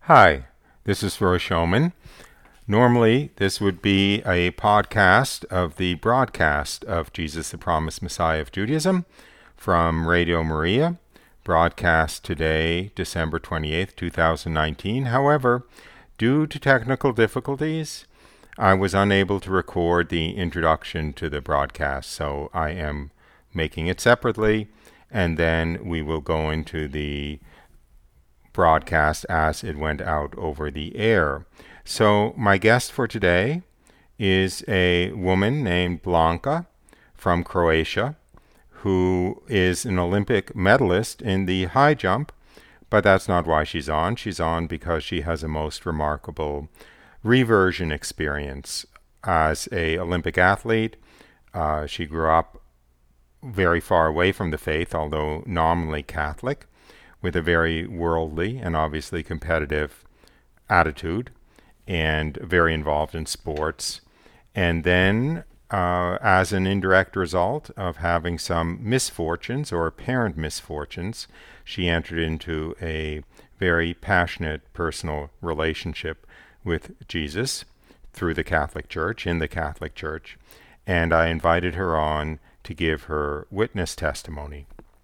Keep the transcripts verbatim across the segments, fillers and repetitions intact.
Hi, this is Roy Showman. Normally, this would be a podcast of the broadcast of Jesus the Promised Messiah of Judaism from Radio Maria, broadcast today, December twenty-eighth, twenty nineteen. However, due to technical difficulties, I was unable to record the introduction to the broadcast, so I am making it separately, and then we will go into the broadcast as it went out over the air. So my guest for today is a woman named Blanka from Croatia, who is an Olympic medalist in the high jump, but that's not why she's on. She's on because she has a most remarkable reversion experience as a Olympic athlete. Uh, she grew up very far away from the faith, although nominally Catholic, with a very worldly and obviously competitive attitude, and very involved in sports. And then, uh, as an indirect result of having some misfortunes or apparent misfortunes, she entered into a very passionate personal relationship with Jesus through the Catholic Church, in the Catholic Church. And I invited her on to give her witness testimony.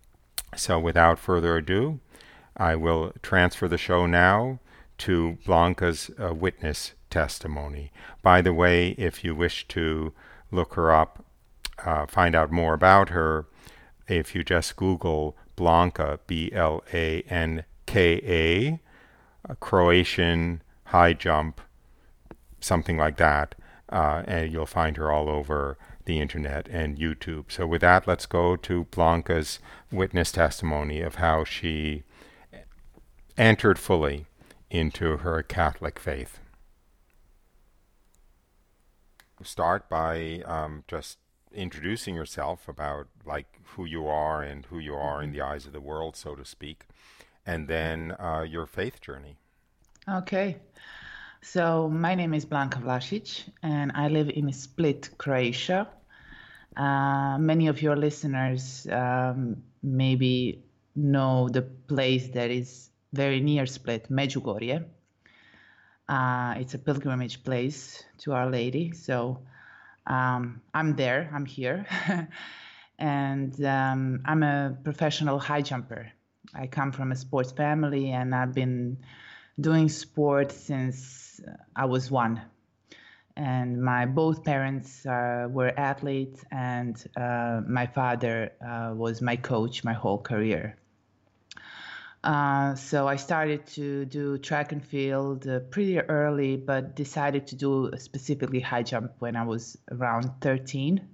So without further ado, I will transfer the show now to Blanka's uh, witness testimony. By the way, if you wish to look her up, uh, find out more about her, if you just Google Blanka, B L A N K A, a Croatian high jump, something like that, uh, and you'll find her all over the internet and YouTube. So with that, let's go to Blanka's witness testimony of how she entered fully into her Catholic faith. Start by um, just introducing yourself, about like who you are and who you are in the eyes of the world, so to speak, and then uh, your faith journey. Okay. So my name is Blanka Vlasic, and I live in Split, Croatia. Uh, many of your listeners um, maybe know the place that is very near Split, Međugorje. Uh, it's a pilgrimage place to Our Lady. So um, I'm there, I'm here. and um, I'm a professional high jumper. I come from a sports family, and I've been doing sport since I was one. And my both parents uh, were athletes, and uh, my father uh, was my coach my whole career. Uh, so I started to do track and field uh, pretty early, but decided to do specifically high jump when I was around thirteen.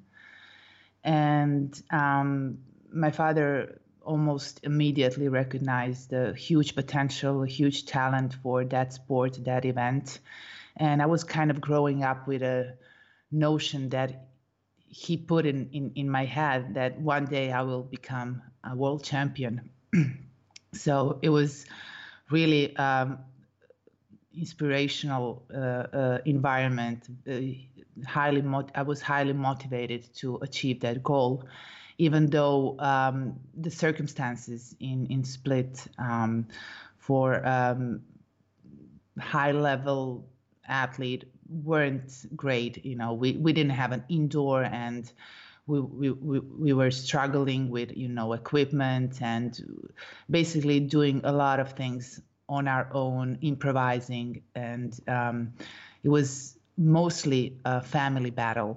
And um, my father almost immediately recognized the huge potential, huge talent for that sport, that event. And I was kind of growing up with a notion that he put in, in, in my head that one day I will become a world champion. So it was really um, inspirational uh, uh, environment. Uh, highly, mot- I was highly motivated to achieve that goal, even though um, the circumstances in in Split um, for um, high-level athlete weren't great. You know, we we didn't have an indoor, and we, we, we, we were struggling with, you know, equipment, and basically doing a lot of things on our own, improvising. And um, it was mostly a family battle.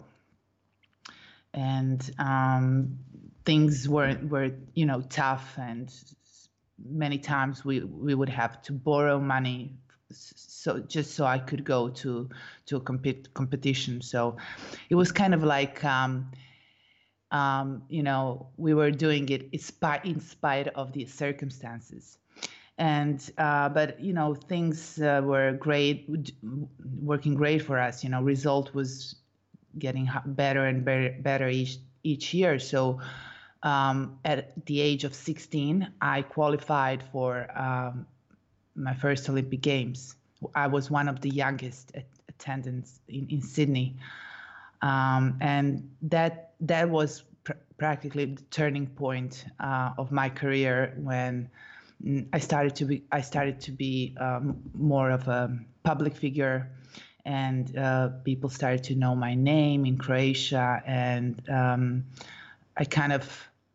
And um, things were, were, you know, tough. And many times we, we would have to borrow money so just so I could go to, to a compet- competition. So it was kind of like, um, Um, you know, we were doing it in spite of the circumstances. And, uh, but, you know, things uh, were great, working great for us. You know, result was getting better and better, better each, each year. So um, at the age of sixteen, I qualified for um, my first Olympic Games. I was one of the youngest at attendants in, in Sydney. Um, and that that was pr- practically the turning point uh, of my career, when I started to be I started to be um, more of a public figure, and uh, people started to know my name in Croatia, and um, I kind of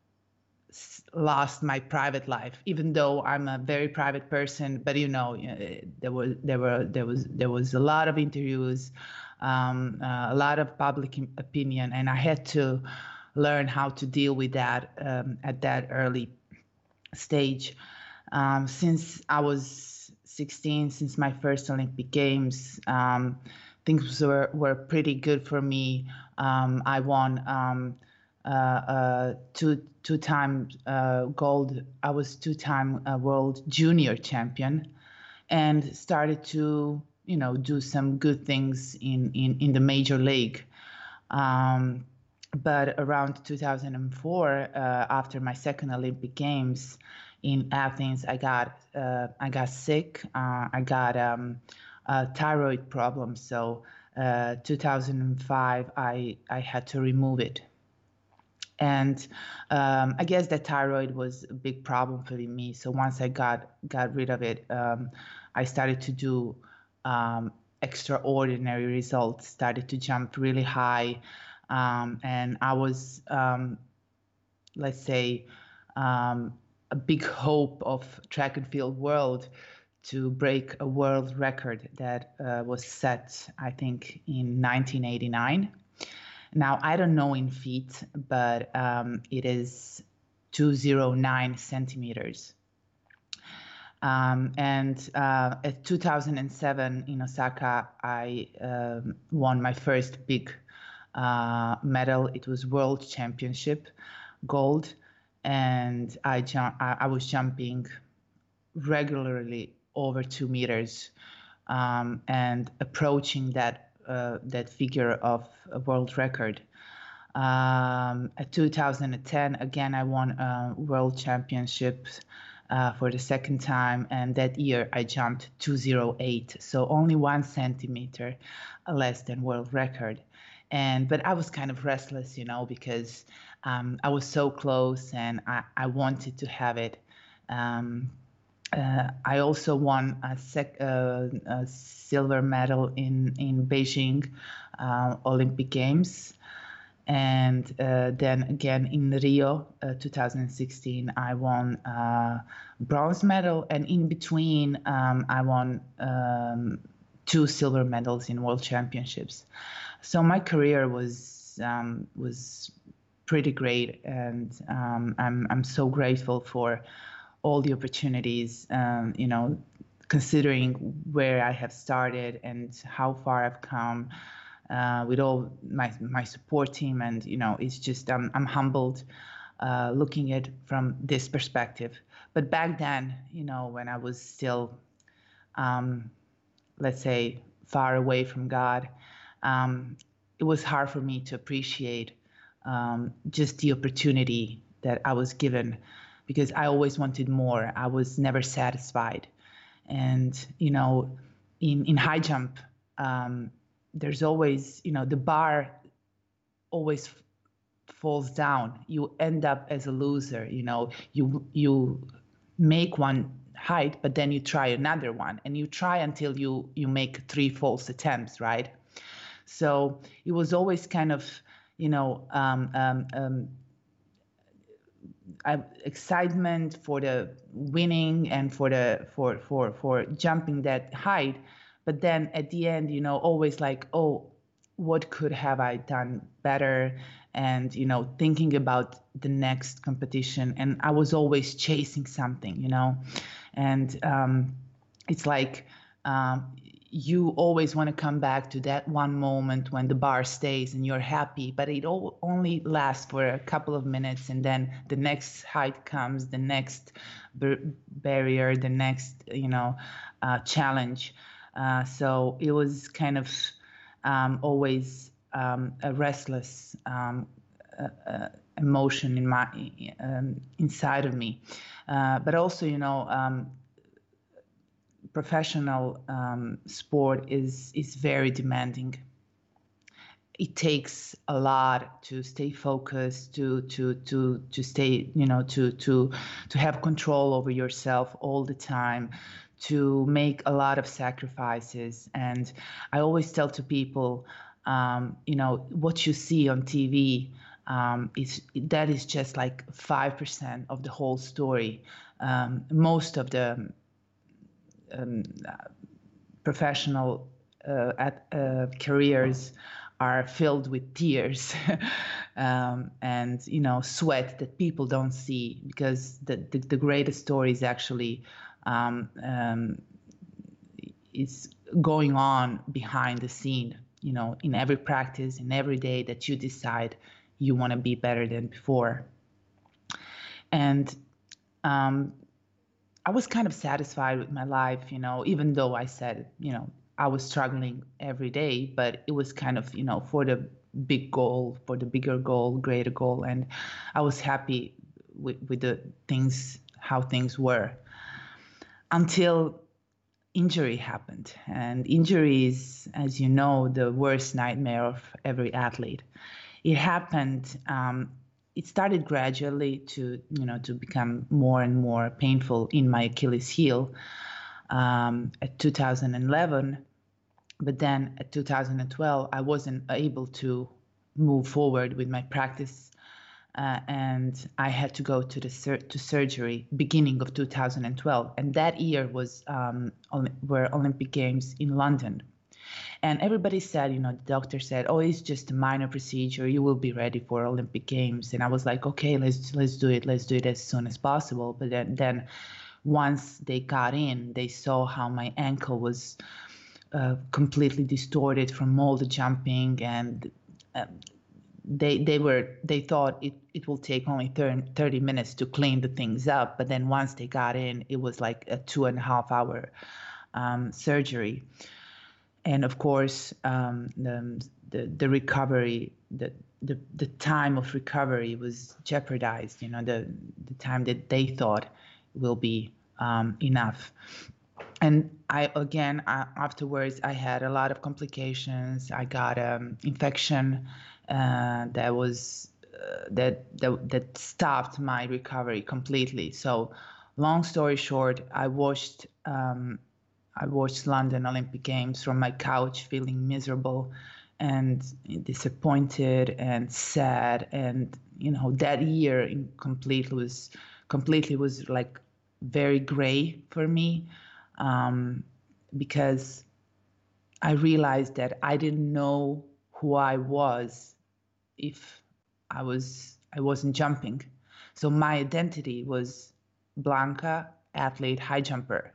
lost my private life, even though I'm a very private person. But you know, there was there were there was there was a lot of interviews, um, uh, a lot of public opinion, and I had to learn how to deal with that um, at that early stage. Um, since I was sixteen, since my first Olympic Games, um, things were, were pretty good for me. Um, I won um, uh, uh, two two time uh, gold. I was two time uh, world junior champion, and started to you know do some good things in in, in the major league. Um, but around two thousand four, uh, after my second Olympic Games in Athens, I got uh, I got sick. Uh, I got um, a thyroid problem. So uh, two thousand five, I I had to remove it. And um, I guess that thyroid was a big problem for me. So once I got got rid of it, um, I started to do um, extraordinary results. Started to jump really high, um, and I was, um, let's say, um, a big hope of track and field world to break a world record that uh, was set, I think, in nineteen eighty-nine. Now, I don't know in feet, but um, it is two hundred nine centimeters. Um, and uh, at two thousand seven in Osaka, I um, won my first big uh, medal. It was World Championship gold. And I, ju- I, I was jumping regularly over two meters um, and approaching that Uh, that figure of a world record. Um, at two thousand ten, again, I won a world championship uh, for the second time, and that year I jumped two oh eight, so only one centimeter less than world record. And but I was kind of restless, you know, because um, I was so close, and I, I wanted to have it. Um, Uh, I also won a, sec, uh, a silver medal in in Beijing uh, Olympic Games, and uh, then again in Rio, uh, two thousand sixteen, I won a bronze medal, and in between, um, I won um, two silver medals in World Championships. So my career was um, was pretty great, and um, I'm I'm so grateful for all the opportunities, um, you know, considering where I have started and how far I've come uh, with all my my support team. And, you know, it's just, um, I'm humbled uh, looking at from this perspective. But back then, you know, when I was still, um, let's say, far away from God, um, it was hard for me to appreciate um, just the opportunity that I was given, because I always wanted more. I was never satisfied. And, you know, in, in high jump, um, there's always, you know, the bar always f- falls down. You end up as a loser, you know, you, you make one height, but then you try another one, and you try until you, you make three false attempts, right? So it was always kind of, you know, um, um, um, Uh, excitement for the winning and for the for for for jumping that height, but then at the end, you know, always like, oh, what could have I done better? And, you know, thinking about the next competition, and I was always chasing something, you know. And um, it's like um, you always want to come back to that one moment when the bar stays and you're happy, but it all, only lasts for a couple of minutes, and then the next height comes, the next bar- barrier, the next, you know, uh, challenge. Uh, so it was kind of um, always um, a restless um, uh, uh, emotion in my um, inside of me, uh, but also, you know. Um, professional um, sport is is very demanding. it takes a lot to stay focused, to to to to stay, you know, to to to have control over yourself all the time, to make a lot of sacrifices. And I always tell to people, um, you know, what you see on T V, um, is that is just like five percent of the whole story. Um, most of the um, professional uh, at, uh, careers are filled with tears um, and, you know, sweat that people don't see, because the, the, the greatest story is actually um, um, is going on behind the scene, you know, in every practice, in every day that you decide you want to be better than before. And um, I was kind of satisfied with my life, you know, even though I said, you know, I was struggling every day, but it was kind of, you know, for the big goal, for the bigger goal, greater goal. And I was happy with, with the things, how things were, until injury happened. And injury is, as you know, the worst nightmare of every athlete. It happened, um, it started gradually to, you know, to become more and more painful in my Achilles heel um, at two thousand eleven. But then at two thousand twelve, I wasn't able to move forward with my practice, uh, and I had to go to the sur- to surgery beginning of two thousand twelve. And that year was um, were Olympic Games in London. And everybody said, you know, the doctor said, oh, it's just a minor procedure. You will be ready for Olympic Games. And I was like, okay, let's let's do it. Let's do it as soon as possible. But then, then once they got in, they saw how my ankle was uh, completely distorted from all the jumping, and uh, they they were they thought it, it will take only thirty minutes to clean the things up. But then once they got in, it was like a two and a half hour um, surgery. And of course, um, the, the the recovery, the, the the time of recovery was jeopardized. You know, the the time that they thought will be um, enough. And I again I, afterwards I had a lot of complications. I got an um, infection uh, that was uh, that, that that stopped my recovery completely. So, long story short, I watched. Um, I watched London Olympic Games from my couch, feeling miserable and disappointed and sad. And, you know, that year in completely was completely was like very gray for me, um, because I realized that I didn't know who I was if I was I wasn't jumping. So my identity was Blanka, athlete, high jumper.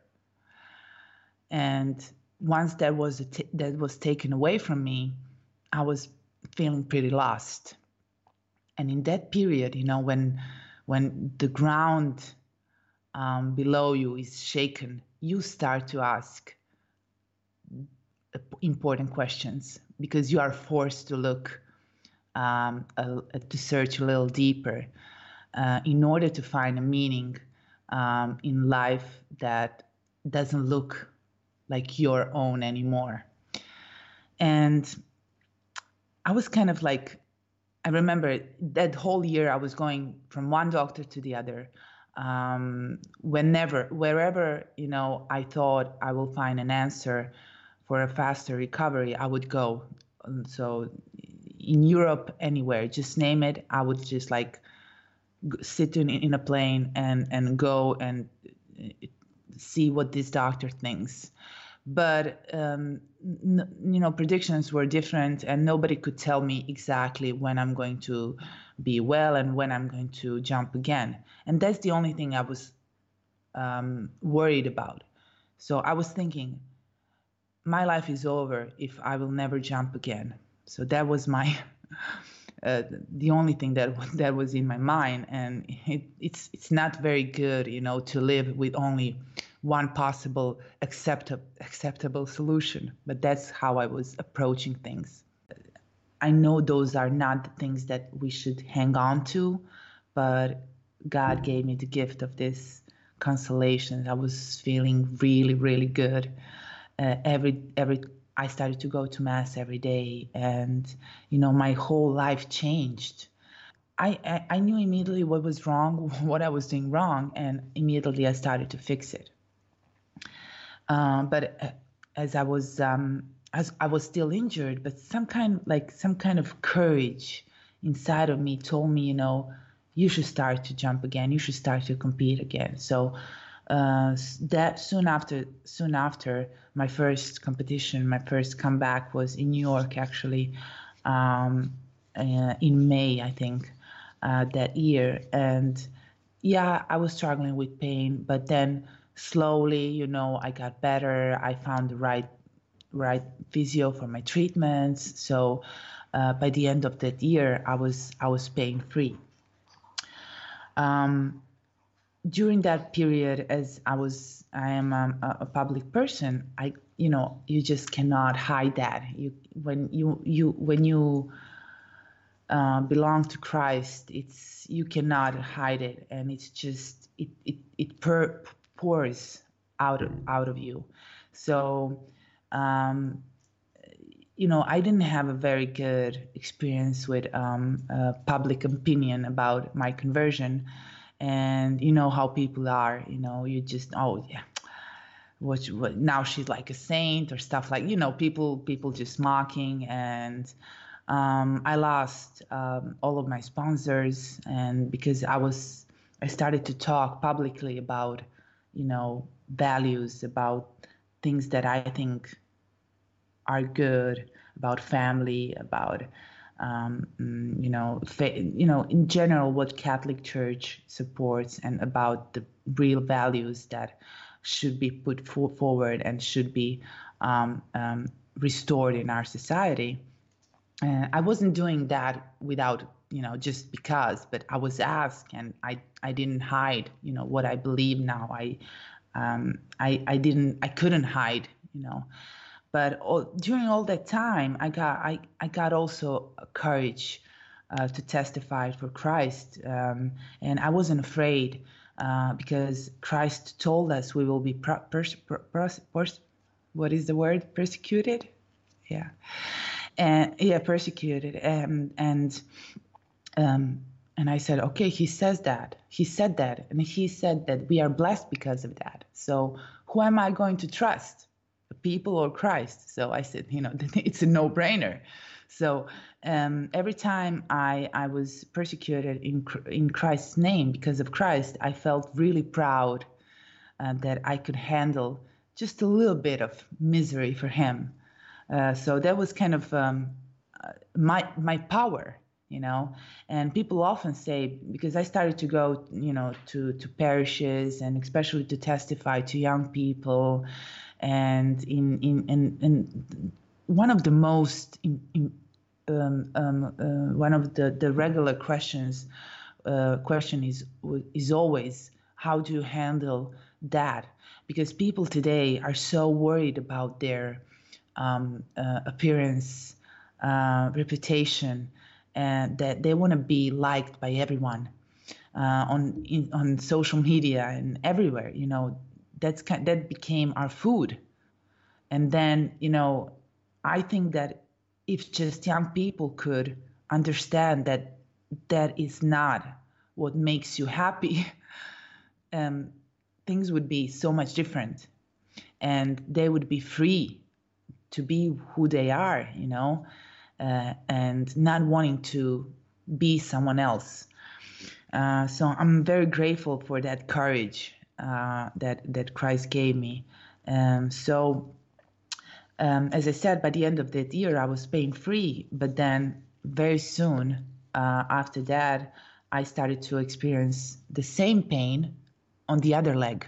And once that was a t- that was taken away from me, I was feeling pretty lost. And in that period, you know, when when the ground um, below you is shaken, you start to ask important questions, because you are forced to look um, a, to search a little deeper uh, in order to find a meaning um, in life that doesn't look like your own anymore. And I was kind of like, I remember that whole year I was going from one doctor to the other. Um, whenever, wherever, you know, I thought I will find an answer for a faster recovery, I would go. And so in Europe, anywhere, just name it, I would just like sit in, in a plane and, and go and see what this doctor thinks. But, um, n- you know, predictions were different, and nobody could tell me exactly when I'm going to be well and when I'm going to jump again. And that's the only thing I was um, worried about. So I was thinking, my life is over if I will never jump again. So that was my uh, the only thing that that was in my mind. And it, it's it's not very good, you know, to live with only one possible acceptable acceptable solution. But that's how I was approaching things. I know those are not the things that we should hang on to, but God gave me the gift of this consolation. I was feeling really, really good. Uh, every every I started to go to mass every day, and you know, my whole life changed. I, I, I knew immediately what was wrong, what I was doing wrong, and immediately I started to fix it. Um, but as I was um, as I was still injured, but some kind like some kind of courage inside of me told me, you know, you should start to jump again. You should start to compete again. So uh, that soon after, soon after my first competition, my first comeback was in New York, actually, um, uh, in May, I think, uh, that year. And yeah, I was struggling with pain, but then slowly, you know, I got better. I found the right right physio for my treatments. So uh, by the end of that year, I was I was pain free. Um, during that period, as I was, I am um, a, a public person. I, you know, you just cannot hide that. You when you you when you uh, belong to Christ, it's you cannot hide it, and it's just it it it per, pours out of, out of you. So. Um, you know, I didn't have a very good experience with um, uh, public opinion about my conversion. And you know how people are, you know, you just, oh, yeah, what, what, now she's like a saint or stuff like, you know, people, people just mocking. And um, I lost um, all of my sponsors. And because I was, I started to talk publicly about, you know, values, about things that I think are good, about family, about um, you know, fa- you know, in general, what Catholic Church supports, and about the real values that should be put for- forward and should be um, um, restored in our society. Uh, I wasn't doing that without, you know, just because, but I was asked, and I, I didn't hide, you know, what I believe now. I, um, I, I didn't, I couldn't hide, you know. But all, during all that time, I got I, I got also courage uh, to testify for Christ, um, and I wasn't afraid uh, because Christ told us we will be per, pers, per, pers, pers, what is the word, persecuted, yeah, and yeah, persecuted, and and um, and I said, okay, he says that, he said that, and he said that we are blessed because of that. So who am I going to trust? People or Christ? So I said, you know, it's a no-brainer. So um, every time I, I was persecuted in in Christ's name because of Christ, I felt really proud uh, that I could handle just a little bit of misery for him. Uh, so that was kind of um, uh, my my power, you know. And people often say, because I started to go, you know, to to parishes, and especially to testify to young people. And in in in, in one of the most in, in, um, um, uh, one of the, the regular questions uh, question is is always, how do you handle that? Because people today are so worried about their um, uh, appearance, uh, reputation, and that they want to be liked by everyone uh, on in, on social media and everywhere. You know, that's kind, that became our food. And then, you know, I think that if just young people could understand that that is not what makes you happy, um, things would be so much different, and they would be free to be who they are, you know, uh, and not wanting to be someone else. Uh, so I'm very grateful for that courage uh, that that Christ gave me. Um, so um, as I said, by the end of that year, I was pain free. But then very soon uh, after that, I started to experience the same pain on the other leg.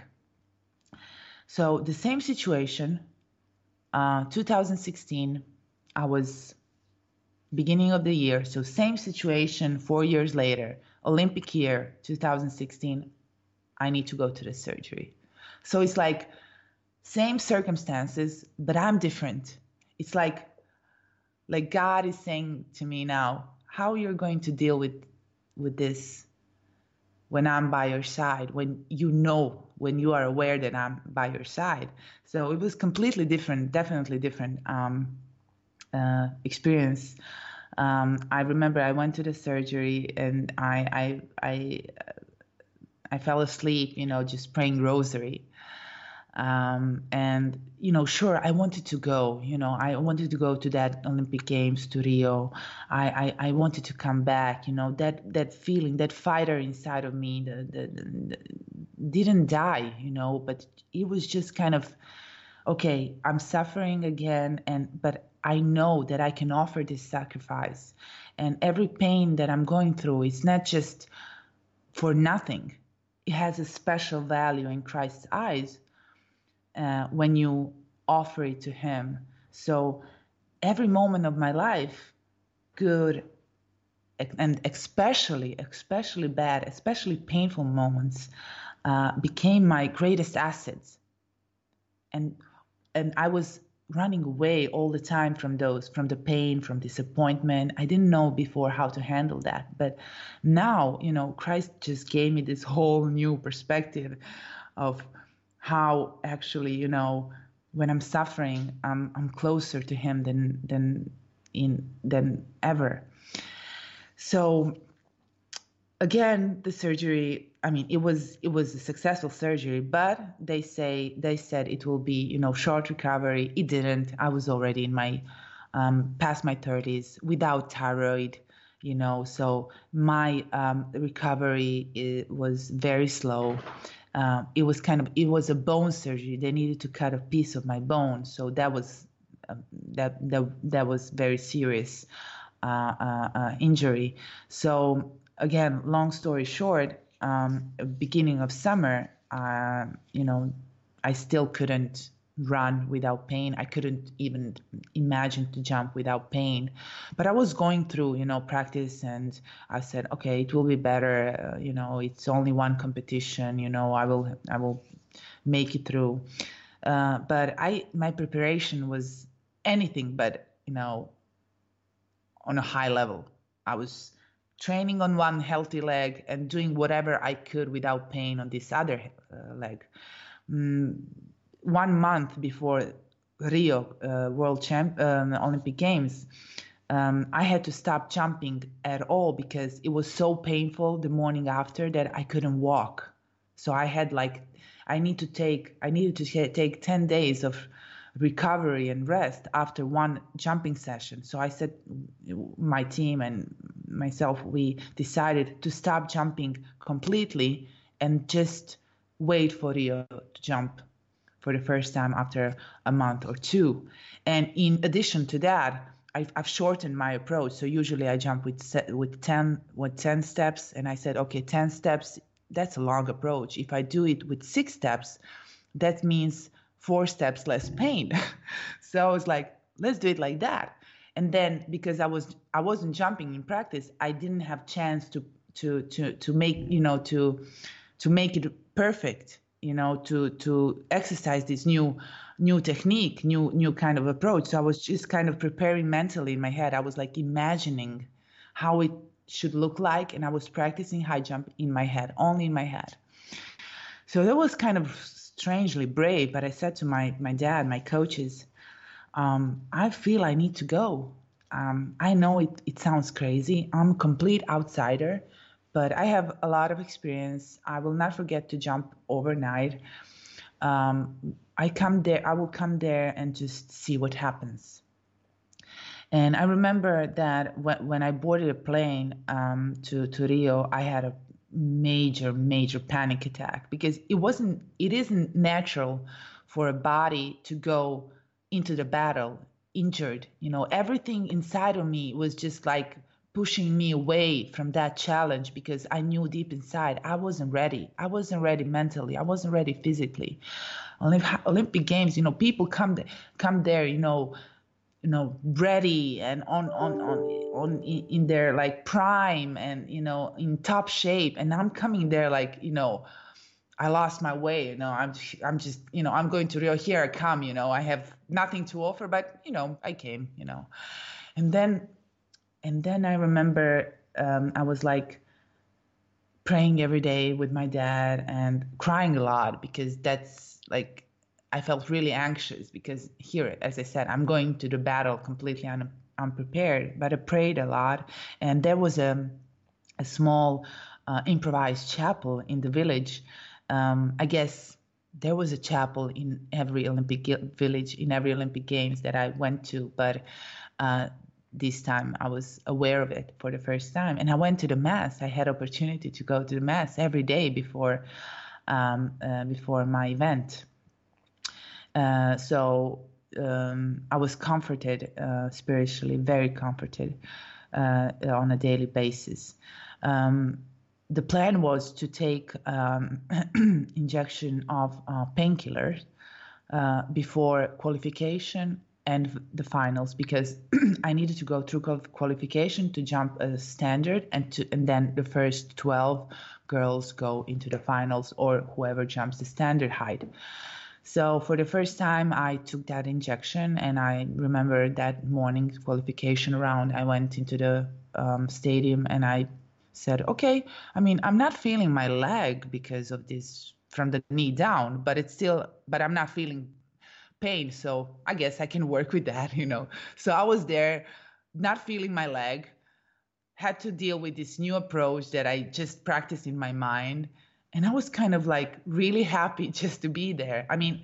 So the same situation, uh, two thousand sixteen, I was beginning of the year. So same situation four years later, Olympic year, two thousand sixteen, I need to go to the surgery. So it's like same circumstances, but I'm different. It's like, like God is saying to me now, how you're going to deal with, with this when I'm by your side, when you know, when you are aware that I'm by your side. So it was completely different, definitely different um, uh, experience. Um, I remember I went to the surgery and I I I, I fell asleep, you know, just praying rosary. Um, and, you know, sure, I wanted to go, you know, I wanted to go to that Olympic Games, to Rio. I, I, I wanted to come back, you know, that, that feeling, that fighter inside of me, the, the, the, didn't die, you know, but it was just kind of, okay, I'm suffering again, and but I know that I can offer this sacrifice. And every pain that I'm going through is not just for nothing. It has a special value in Christ's eyes uh, when you offer it to him. So every moment of my life, good and especially, especially bad, especially painful moments, uh, became my greatest assets. And and I was running away all the time from those, from the pain, from disappointment. I didn't know before how to handle that. But now, you know, Christ just gave me this whole new perspective of how actually, you know, when I'm suffering, I'm I'm closer to him than than in than ever. So again, the surgery, I mean, it was it was a successful surgery, but they say they said it will be, you know, short recovery. It didn't. I was already in my um, past my thirties without thyroid, you know, so my um, recovery it was very slow. Uh, it was kind of it was a bone surgery. They needed to cut a piece of my bone, so that was uh, that that that was very serious uh, uh, uh, injury. So again, long story short, um, beginning of summer, uh, you know, I still couldn't run without pain. I couldn't even imagine to jump without pain. But I was going through, you know, practice, and I said, okay, it will be better. Uh, you know, it's only one competition. You know, I will, I will make it through. Uh, but I, my preparation was anything but, you know, on a high level. I was training on one healthy leg and doing whatever I could without pain on this other uh, leg. Mm, one month before Rio uh, World Champ um, Olympic Games, um, I had to stop jumping at all because it was so painful the morning after that I couldn't walk. So I had like, I need to take, I needed to take ten days of recovery and rest after one jumping session. So I said, my team and myself, we decided to stop jumping completely and just wait for Rio to jump for the first time after a month or two. And in addition to that, I've, I've shortened my approach. So usually I jump with with ten with ten steps, and I said, okay, ten steps. That's a long approach. If I do it with six steps, that means four steps less pain. So I was like, let's do it like that. And then because I was I wasn't jumping in practice, I didn't have chance to to to to make you know to to make it perfect, you know, to to exercise this new new technique, new new kind of approach. So I was just kind of preparing mentally in my head. I was like imagining how it should look like, and I was practicing high jump in my head, only in my head. So that was kind of strangely brave, but I said to my my dad, my coaches, um, I feel I need to go. Um, I know it, it sounds crazy. I'm a complete outsider, but I have a lot of experience. I will not forget to jump overnight. Um, I come there, I will come there and just see what happens. And I remember that when, when I boarded a plane um, to, to Rio, I had a major, major panic attack because it wasn't, it isn't natural for a body to go into the battle injured. You know, everything inside of me was just like pushing me away from that challenge because I knew deep inside I wasn't ready. I wasn't ready mentally. I wasn't ready physically. Olympic Games, you know, people come th- come there, you know, you know, ready and on on on on in their like prime and, you know, in top shape, and I'm coming there like, you know, I lost my way, you know, I'm I'm just, you know, I'm going to Rio, here I come, you know, I have nothing to offer, but, you know, I came, you know. And then and then I remember um, I was like praying every day with my dad and crying a lot, because that's like, I felt really anxious because here, as I said, I'm going to the battle completely un- unprepared, but I prayed a lot. And there was a, a small uh, improvised chapel in the village. Um, I guess there was a chapel in every Olympic gi- village, in every Olympic Games that I went to, but uh, this time I was aware of it for the first time. And I went to the mass. I had opportunity to go to the mass every day before um, uh, before my event. Uh, so um, I was comforted uh, spiritually, very comforted uh, on a daily basis. Um, the plan was to take um, injection of uh, painkillers uh, before qualification and the finals, because I needed to go through qualification to jump a standard, and to and then the first twelve girls go into the finals, or whoever jumps the standard height. So for the first time, I took that injection, and I remember that morning qualification round, I went into the um, stadium and I said, okay, I mean, I'm not feeling my leg because of this from the knee down, but it's still, but I'm not feeling pain. So I guess I can work with that, you know. So I was there, not feeling my leg, had to deal with this new approach that I just practiced in my mind. And I was kind of like really happy just to be there. I mean,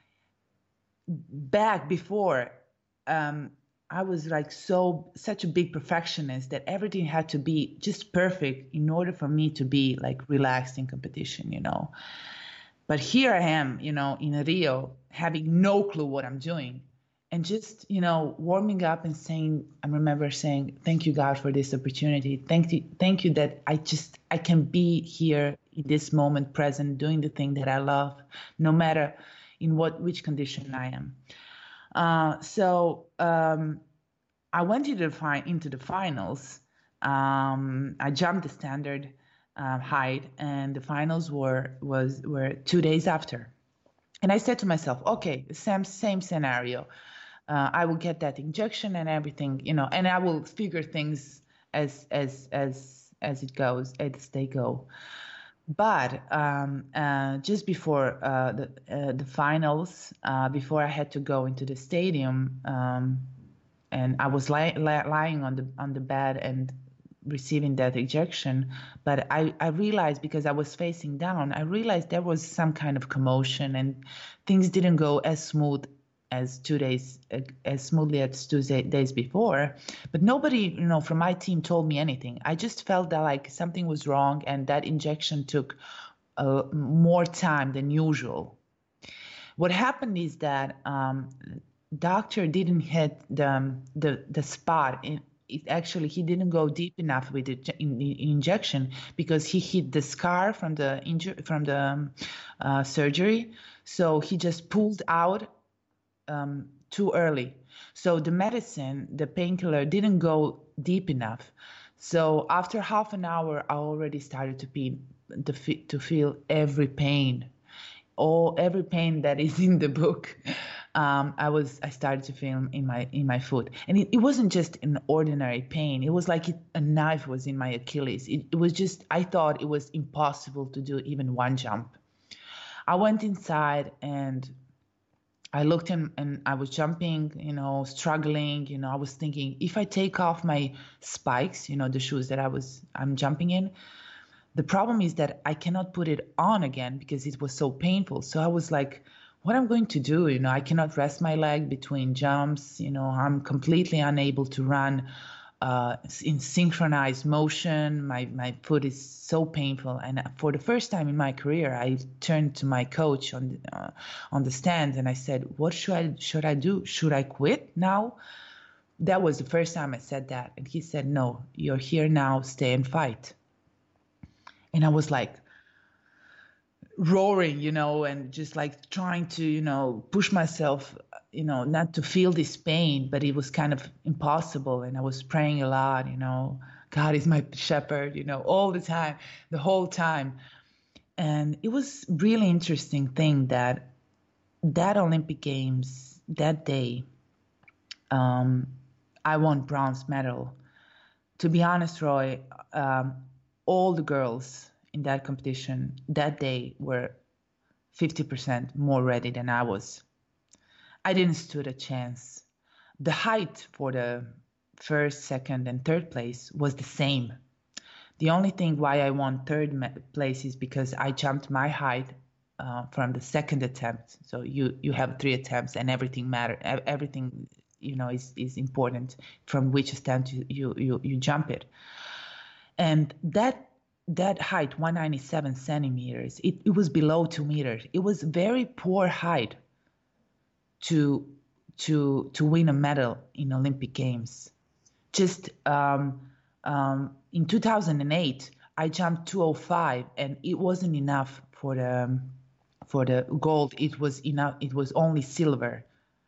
back before, um, I was like so, such a big perfectionist that everything had to be just perfect in order for me to be like relaxed in competition, you know. But here I am, you know, in Rio, having no clue what I'm doing. And just, you know, warming up and saying, I remember saying, thank you, God, for this opportunity. Thank you, thank you that I just, I can be here in this moment present, doing the thing that I love, no matter in what, which condition I am. Uh, so um, I went into the, fi- into the finals. Um, I jumped the standard uh, height, and the finals were was were two days after. And I said to myself, okay, same same scenario. Uh, I will get that injection and everything, you know, and I will figure things as as as as it goes, as they go. But um, uh, just before uh, the uh, the finals, uh, before I had to go into the stadium, um, and I was li- li- lying on the on the bed and receiving that injection, but I, I realized, because I was facing down, I realized there was some kind of commotion, and things didn't go as smooth as two days uh, as smoothly as two days before. But nobody, you know, from my team told me anything. I just felt that like something was wrong, and that injection took uh, more time than usual. What happened is that um, doctor didn't hit the the the spot. In, it actually, he didn't go deep enough with the in, in injection, because he hit the scar from the injury from the um, uh, surgery. So he just pulled out um, too early. So the medicine, the painkiller, didn't go deep enough. So after half an hour, I already started to be to, to feel every pain, all every pain that is in the book. Um, I was I started to feel in my in my foot, and it, it wasn't just an ordinary pain. It was like it, a knife was in my Achilles. It, it was just, I thought it was impossible to do even one jump. I went inside and I looked in, and I was jumping, you know, struggling. You know, I was thinking, if I take off my spikes, you know, the shoes that I was I'm jumping in, the problem is that I cannot put it on again because it was so painful. So I was like, what am I going to do? You know, I cannot rest my leg between jumps. You know, I'm completely unable to run uh, in synchronized motion. My my foot is so painful. And for the first time in my career, I turned to my coach on the, uh, on the stand, and I said, what should I should I do? Should I quit now? That was the first time I said that. And he said, no, you're here now, stay and fight. And I was like roaring, you know, and just like trying to, you know, push myself, you know, not to feel this pain, but it was kind of impossible. And I was praying a lot, you know, God is my shepherd, you know, all the time, the whole time. And it was really interesting thing that that Olympic Games, that day, um, I won bronze medal. To be honest, Roy, um, all the girls in that competition that day were fifty percent more ready than I was. I didn't stood a chance. The height for the first, second, and third place was the same. The only thing why I won third place is because I jumped my height uh, from the second attempt. So you you have three attempts, and everything matter. Everything you know is is important from which attempt you you you, you jump it. And that that height, one hundred ninety-seven centimeters, it, it was below two meters. It was very poor height to to to win a medal in Olympic Games. Just um, um, in two thousand eight, I jumped two oh five, and it wasn't enough for the for the gold. It was enough. It was only silver.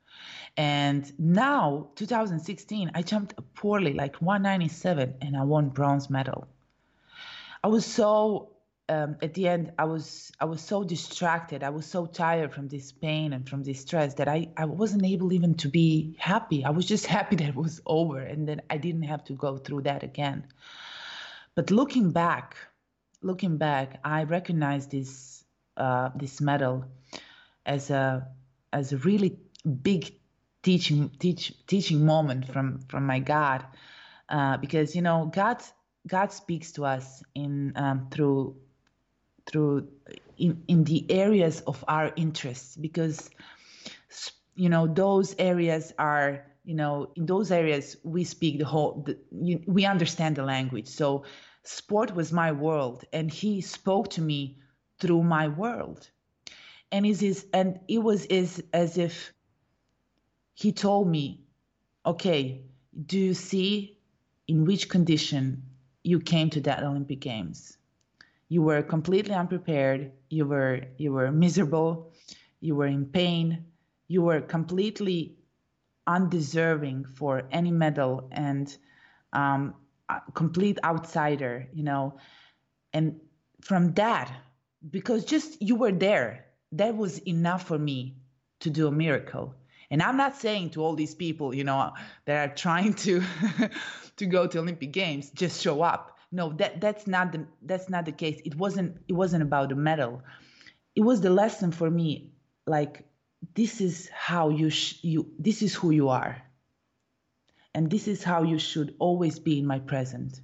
And now, two thousand sixteen, I jumped poorly, like one ninety-seven, and I won bronze medal. I was so um, at the end, I was I was so distracted. I was so tired from this pain and from this stress that I, I wasn't able even to be happy. I was just happy that it was over and that I didn't have to go through that again. But looking back, looking back, I recognize this uh, this medal as a as a really big teaching teach teaching moment from from my God, uh, because you know God God speaks to us in um, through through in, in the areas of our interests, because you know those areas are you know in those areas we speak the whole the, you, we understand the language. So sport was my world, and he spoke to me through my world, and is is and it was is as if he told me, okay, do you see in which condition you came to that Olympic Games? You were completely unprepared. You were you were miserable. You were in pain. You were completely undeserving for any medal and um, a complete outsider, you know. And from that, because just you were there, that was enough for me to do a miracle. And I'm not saying to all these people, you know, that are trying to to go to Olympic Games, just show up. No, that that's not the that's not the case. It wasn't it wasn't about the medal. It was the lesson for me. Like, this is how you sh- you this is who you are, and this is how you should always be in my present.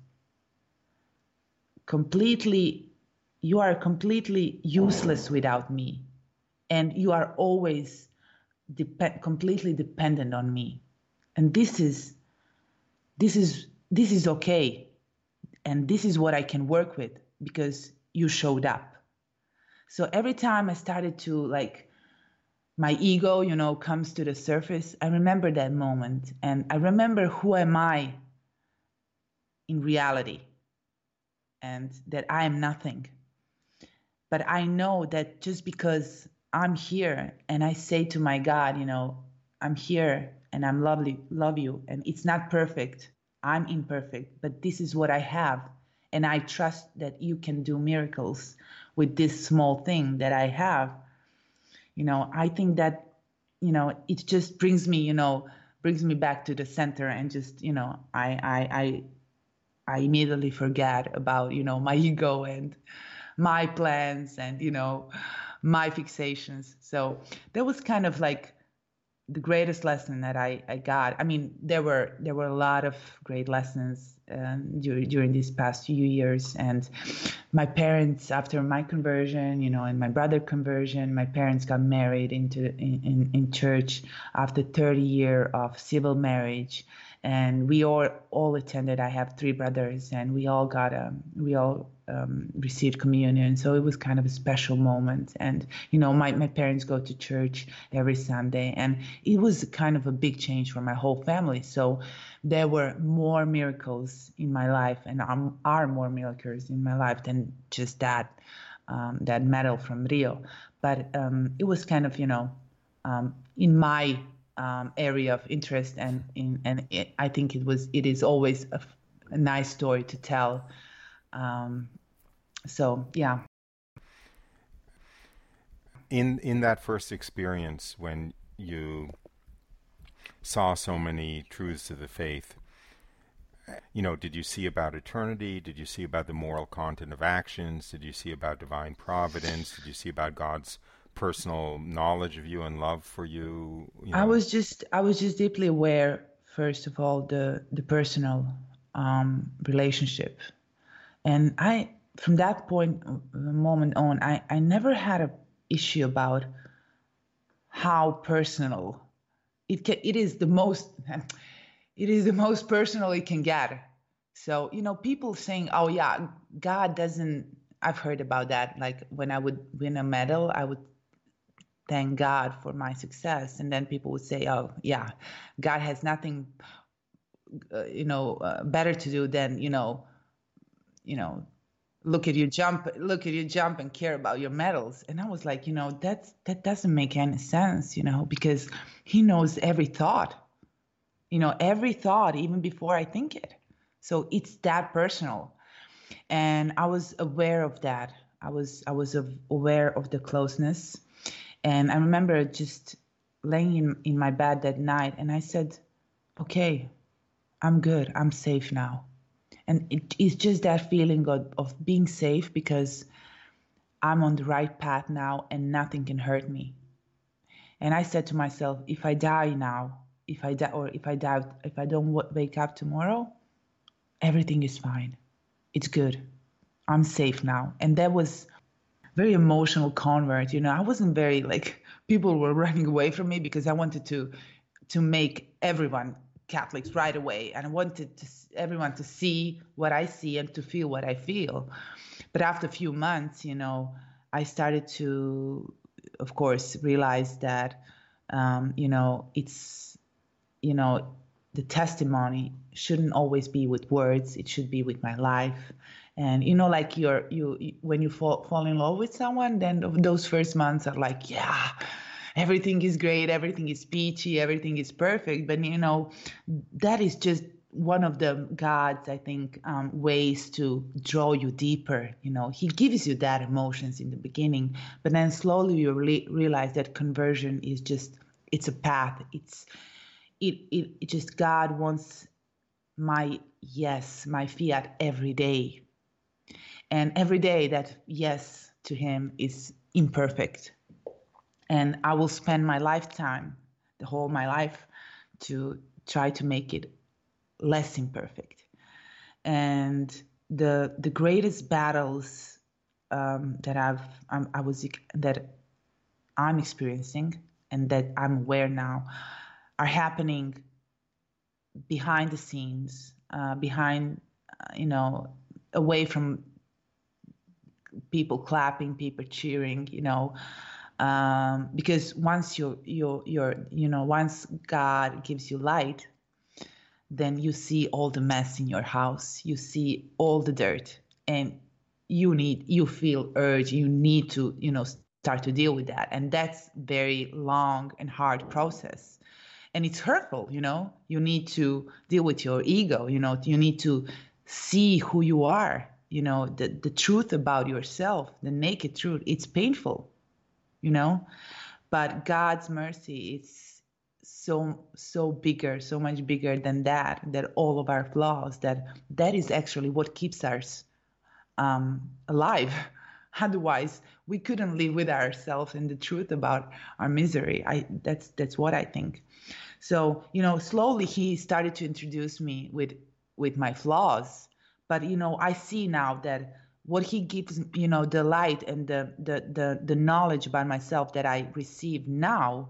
Completely, you are completely useless without me, and you are always dep- completely dependent on me, and this is this is this is okay. And this is what I can work with because you showed up. So every time I started to, like, my ego, you know, comes to the surface, I remember that moment. And I remember who am I in reality, and that I am nothing. But I know that just because I'm here and I say to my God, you know, I'm here and I'm lovely, love you. And it's not perfect. I'm imperfect, but this is what I have. And I trust that you can do miracles with this small thing that I have. You know, I think that, you know, it just brings me, you know, brings me back to the center, and just, you know, I, I, I, I immediately forget about, you know, my ego and my plans and, you know, my fixations. So that was kind of like the greatest lesson that I, I got. I mean, there were there were a lot of great lessons um, during during these past few years. And my parents, after my conversion, you know, and my brother conversion, my parents got married into in, in, in church after thirty years of civil marriage. And we all all attended. I have three brothers, and we all got um, we all um, received communion. So it was kind of a special moment. And you know, my my parents go to church every Sunday, and it was kind of a big change for my whole family. So there were more miracles in my life, and um, are more miracles in my life than just that um, that medal from Rio. But um, it was kind of, you know, um, in my Um, area of interest, and in, and it, I think it was it is always a, a nice story to tell. Um, so yeah. In in that first experience, when you saw so many truths of the faith, You know, did you see about eternity? Did you see about the moral content of actions? Did you see about divine providence? Did you see about God's personal knowledge of you and love for you? you know? I was just I was just deeply aware, first of all, the the personal um, relationship, and I from that point moment on, I I never had a issue about how personal it can, it is the most it is the most personal it can get. So, you know, people saying, oh yeah, God doesn't, I've heard about that. Like when I would win a medal, I would thank God for my success. And then people would say, oh yeah, God has nothing, uh, you know, uh, better to do than, you know, you know, look at you jump, look at you jump and care about your medals. And I was like, you know, that's, that doesn't make any sense, you know, because he knows every thought, you know, every thought, even before I think it. So it's that personal. And I was aware of that. I was, I was aware of the closeness. And I remember just laying in, in my bed that night and I said, okay, I'm good. I'm safe now. And it is just that feeling of, of being safe because I'm on the right path now and nothing can hurt me. And I said to myself, if I die now, if I die, or if I die, if I don't w- wake up tomorrow, everything is fine. It's good. I'm safe now. And that was very emotional convert. You know, I wasn't very like, people were running away from me because I wanted to, to make everyone Catholics right away. And I wanted to, everyone to see what I see and to feel what I feel. But after a few months, you know, I started to, of course, realize that, um, you know, it's, you know, the testimony shouldn't always be with words. It should be with my life. And, you know, like you're, you, when you fall, fall in love with someone, then those first months are like, yeah, everything is great, everything is peachy, everything is perfect. But, you know, that is just one of the God's, I think, um, ways to draw you deeper. You know, he gives you that emotions in the beginning, but then slowly you re- realize that conversion is just, it's a path. It's, it, it, it just, God wants my yes, my fiat every day. And every day that yes to him is imperfect. And I will spend my lifetime, the whole my life, to try to make it less imperfect. And the the greatest battles um, that I've um, I was that I'm experiencing and that I'm aware now are happening behind the scenes, uh, behind uh, you know, away from people clapping, people cheering, you know. Um, because once you're, you're, you're, you know, once God gives you light, then you see all the mess in your house, you see all the dirt, and you need, you feel urge, you need to, you know, start to deal with that. And that's very long and hard process. And it's hurtful, you know, you need to deal with your ego, you know, you need to see who you are, you know, the, the truth about yourself, the naked truth. It's painful. You know, but God's mercy is so, so bigger, so much bigger than that, that all of our flaws, that that is actually what keeps us um, alive. Otherwise, we couldn't live with ourselves and the truth about our misery. I, that's, that's what I think. So, you know, slowly he started to introduce me with, with my flaws, but, you know, I see now that what he gives, you know, the light and the, the, the, the knowledge about myself that I receive now,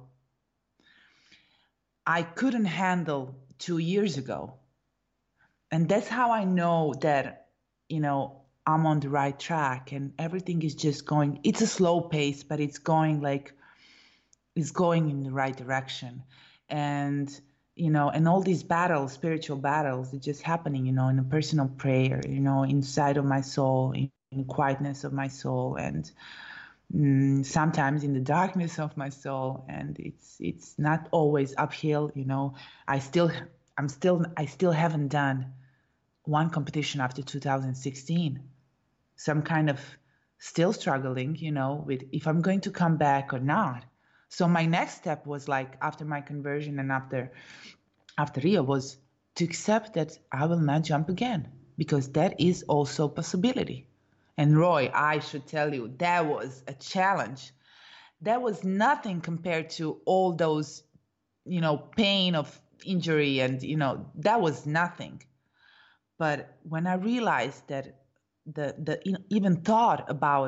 I couldn't handle two years ago. And that's how I know that, you know, I'm on the right track and everything is just going, it's a slow pace, but it's going like, it's going in the right direction. And, you know, and all these battles, spiritual battles, it's just happening, you know, in a personal prayer, you know, inside of my soul, in, in the quietness of my soul, and mm, sometimes in the darkness of my soul. And it's it's not always uphill, you know. I still, I'm still, I still haven't done one competition after two thousand sixteen. Some kind of still struggling, you know, with if I'm going to come back or not. So my next step was like after my conversion and after after Rio was to accept that I will not jump again, because that is also a possibility. And Roy, I should tell you, that was a challenge. That was nothing compared to all those, you know, pain of injury, and, you know, that was nothing. But when I realized that the, the even thought about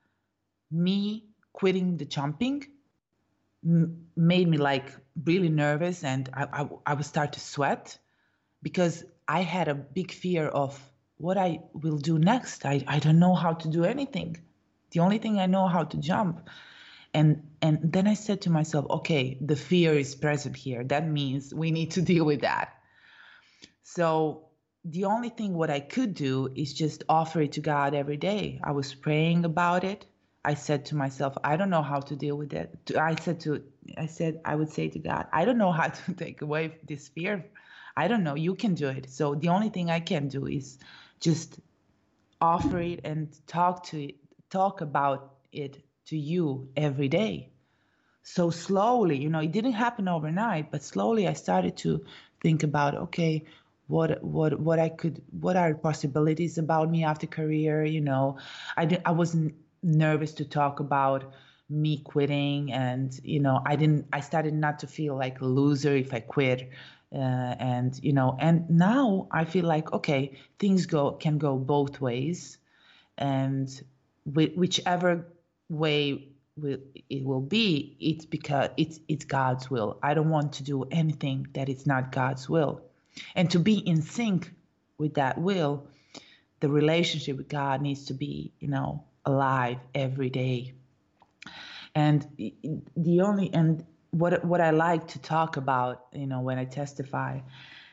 me quitting the jumping m- made me like really nervous, and I, I, I would start to sweat, because I had a big fear of what I will do next. I, I don't know how to do anything. The only thing I know how to jump. And and then I said to myself, okay, the fear is present here. That means we need to deal with that. So the only thing what I could do is just offer it to God every day. I was praying about it. I said to myself, I don't know how to deal with it. I said to I said I would say to God, I don't know how to take away this fear. I don't know. You can do it. So the only thing I can do is just offer it and talk to it, talk about it to you every day. So slowly, you know, it didn't happen overnight, but slowly I started to think about, okay, what what what I could, what are possibilities about me after career, you know. I did, I wasn't nervous to talk about me quitting, and, you know, I didn't I started not to feel like a loser if I quit. Uh, and, you know, and now I feel like, okay, things go can go both ways, and whi- whichever way will, it will be, it's because it's it's God's will. I don't want to do anything that is not God's will. And to be in sync with that will, the relationship with God needs to be, you know, alive every day. And the only and what what I like to talk about, you know, when I testify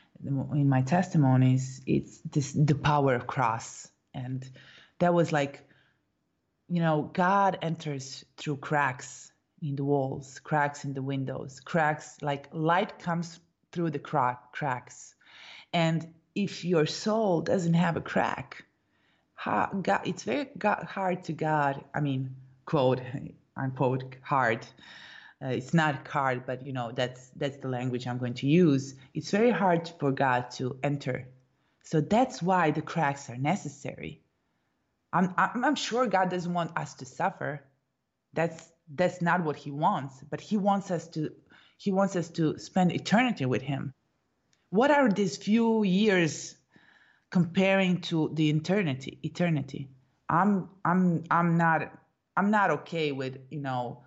in my testimonies, it's this the power of cross. And that was like, you know, God enters through cracks in the walls, cracks in the windows, cracks, like light comes through the crack, cracks. And if your soul doesn't have a crack, ha, God, it's very God, hard to God, I mean, quote, unquote, hard. Uh, it's not hard, but, you know, that's that's the language I'm going to use. It's very hard for God to enter. So that's why the cracks are necessary. I'm, I'm I'm sure God doesn't want us to suffer. That's that's not what He wants. But He wants us to He wants us to spend eternity with Him. What are these few years comparing to the eternity? Eternity. I'm I'm I'm not I'm not okay with, you know,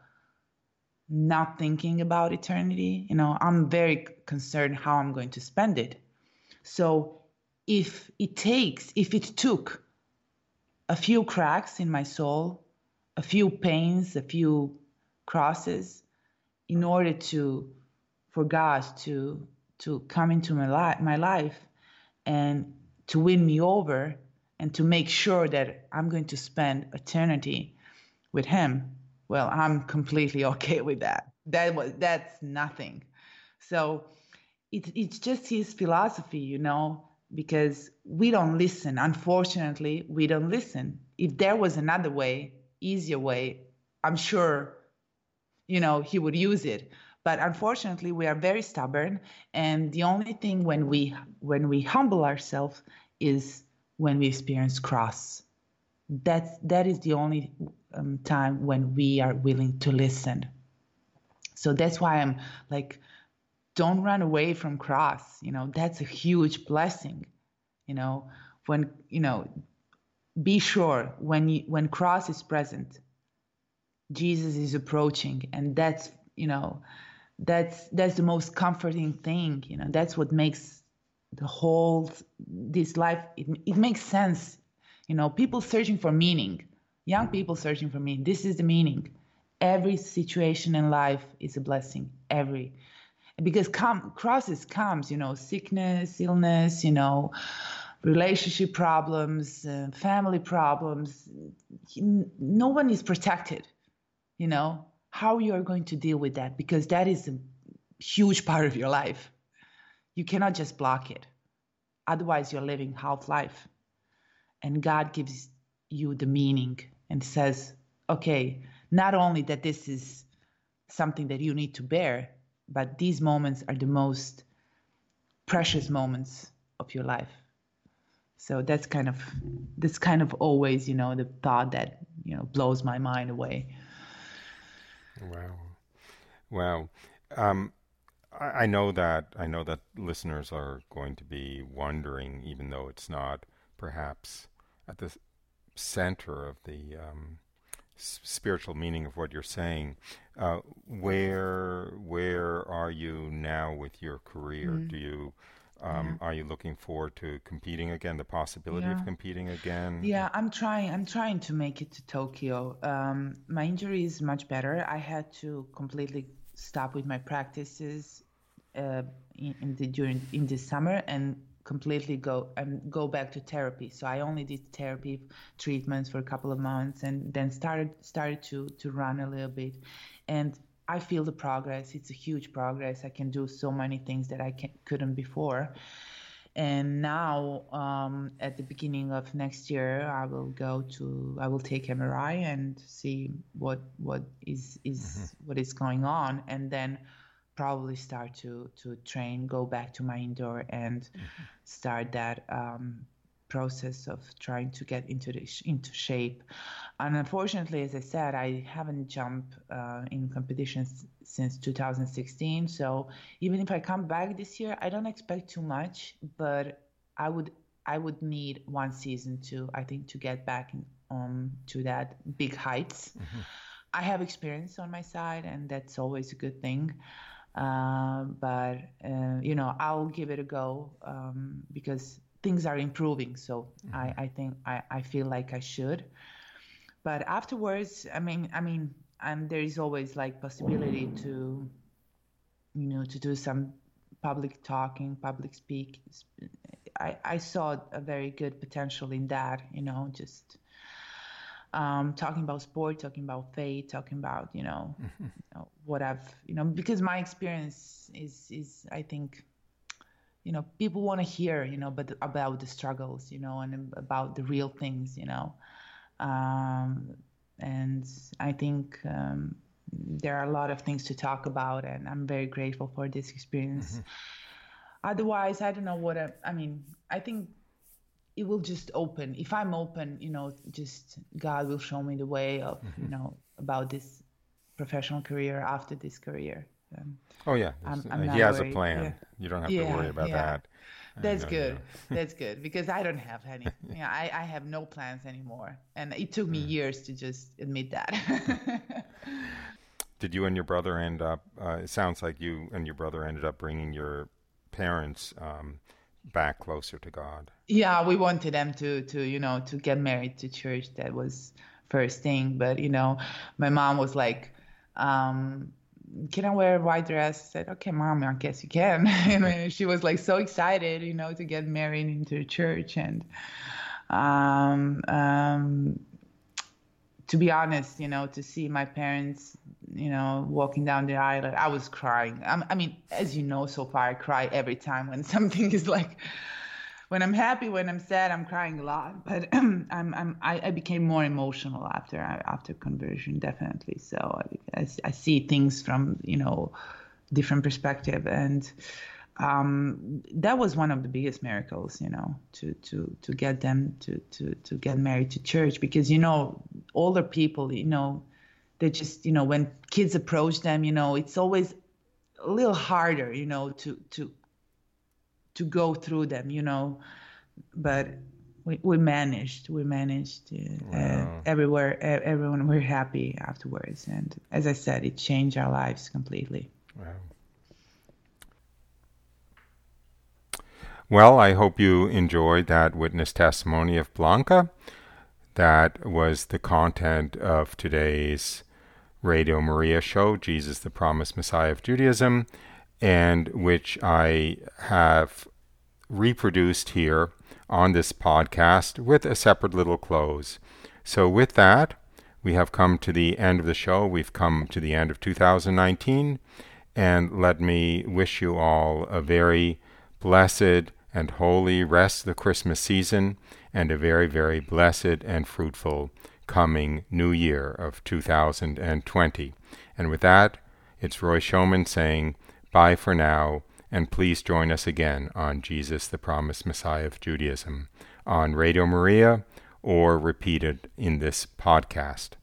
not thinking about eternity. You know, I'm very concerned how I'm going to spend it. So if it takes, if it took a few cracks in my soul, a few pains, a few crosses, in order to, for God to to come into my life, my life, and to win me over, and to make sure that I'm going to spend eternity with Him. Well, I'm completely okay with that. That was that's nothing. So it, it's just His philosophy, you know, because we don't listen. Unfortunately, we don't listen. If there was another way, easier way, I'm sure, you know, He would use it. But unfortunately, we are very stubborn, and the only thing when we when we humble ourselves is when we experience cross. That's that is the only um, time when we are willing to listen. So that's why I'm like, don't run away from cross. You know, that's a huge blessing. You know, when you know, be sure when you, when cross is present, Jesus is approaching, and that's, you know, that's that's the most comforting thing. You know, that's what makes the whole this life, it, it makes sense. You know, people searching for meaning, young people searching for meaning. This is the meaning. Every situation in life is a blessing. Every because come crosses comes, you know, sickness, illness, you know, relationship problems, uh, family problems. No one is protected. You know, how you're going to deal with that, because that is a huge part of your life. You cannot just block it. Otherwise, you're living half life. And God gives you the meaning and says, okay, not only that this is something that you need to bear, but these moments are the most precious moments of your life. So that's kind of that's kind of always, you know, the thought that, you know, blows my mind away. Wow. Wow. Um, I, I know that I know that listeners are going to be wondering, even though it's not perhaps at the center of the um, s- spiritual meaning of what you're saying. Uh, where where are you now with your career? Mm, Do you yeah. um, are you looking forward to competing again? The possibility of Yeah. competing again? Yeah, I'm trying. I'm trying to make it to Tokyo. Um, my injury is much better. I had to completely stop with my practices uh, in, in the during in the summer and completely go and go back to therapy. So I only did therapy treatments for a couple of months and then started started to to run a little bit, and I feel the progress. It's a huge progress. I can do so many things that I can, couldn't before. And now, um, at the beginning of next year, I will go to, I will take M R I and see what what is Hmm. is what is going on, and then probably start to to train, go back to my indoor, and Hmm. start that um, process of trying to get into the sh- into shape. And unfortunately, as I said, I haven't jumped uh, in competitions since two thousand sixteen. So even if I come back this year, I don't expect too much, but I would I would need one season to, I think, to get back in, um, to that big heights. Hmm. I have experience on my side, and that's always a good thing. Uh, but uh, you know, I'll give it a go um, because things are improving. So I, Hmm. I think I, I feel like I should. But afterwards, I mean, I mean, and there is always like possibility to, you know, to do some public talking, public speak. I, I saw a very good potential in that, you know, just um, talking about sport, talking about faith, talking about, you know, Hmm. you know, what I've, you know, because my experience is, is I think, you know, people want to hear, you know, but about the struggles, you know, and about the real things, you know. Um, and I think um, there are a lot of things to talk about, and I'm very grateful for this experience. Hmm. Otherwise, I don't know what I, I mean. I think it will just open. If I'm open, you know, just God will show me the way of, Hmm. you know, about this professional career after this career. Um, Oh yeah, I'm uh, I'm he not has a worried. Yeah, plan. You don't have to yeah, worry about yeah. that. I That's know you good. don't. That's good because I don't have any. Yeah, I, I have no plans anymore, and it took me Mm. years to just admit that. Did you and your brother end up? Uh, it sounds like you and your brother ended up bringing your parents um, back closer to God. Yeah, we wanted them to to you know to get married to church. That was first thing, but you know, my mom was like, um, "Can I wear a white dress?" I said, "Okay, mom, I guess you can." And she was like so excited, you know, to get married into the church, and um, um, to be honest, you know, to see my parents, you know, walking down the aisle, I was crying. I, I mean, as you know, so far I cry every time when something is like, when I'm happy, when I'm sad, I'm crying a lot. But I'm, I'm, I, I became more emotional after, after conversion, definitely. So I, I see things from, you know, different perspective, and um, that was one of the biggest miracles, you know, to to to get them to to to get married to church, because you know, older people, you know, they just, you know, when kids approach them, you know, it's always a little harder, you know, to to to go through them, you know, but we, we managed we managed uh, uh, Wow. everywhere e- everyone were happy afterwards, and as I said, it changed our lives completely. Wow. Well, I hope you enjoyed that witness testimony of Blanca. That was the content of today's Radio Maria show, Jesus the Promised Messiah of Judaism, and which I have reproduced here on this podcast with a separate little close. So with that, we have come to the end of the show. We've come to the end of two thousand nineteen, and let me wish you all a very blessed and holy rest of the Christmas season, and a very, very blessed and fruitful coming new year of two thousand twenty. And with that, it's Roy Schoeman saying bye for now, and please join us again on Jesus, the Promised Messiah of Judaism, on Radio Maria or repeated in this podcast.